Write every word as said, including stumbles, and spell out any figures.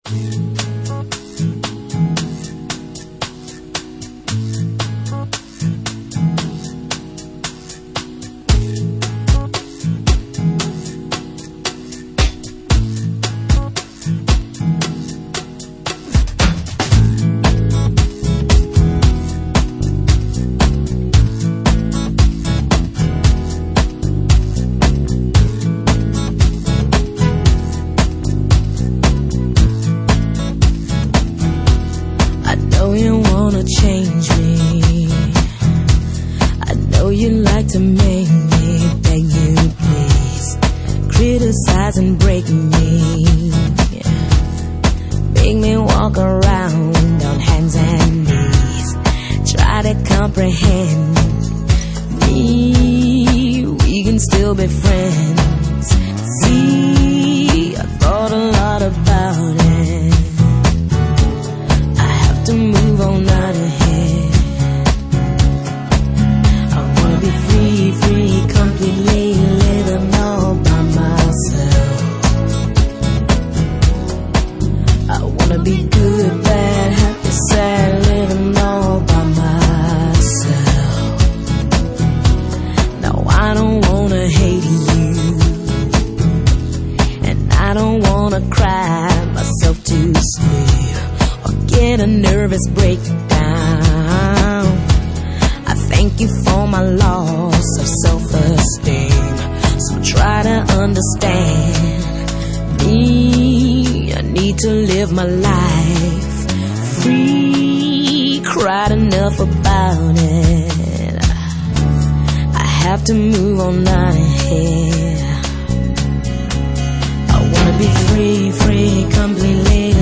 Change me. I know you like to make me beg you, please. Criticize and break me. Make me walk around on hands and knees. Try to comprehend me. We can still be friends. See, I thought a lot about it. I have to move on out of here. I wanna be free, free, completely living all by myself. I wanna be good, bad, happy, sad, living all by myself. Now I don't wanna hate you, and I don't wanna cry myself to sleep or get a nervous breakdown. I thank you for my loss of self-esteem, so try to understand me. I need to live my life free. Cried enough about it. I have to move on out of here. I wanna be free, free, completely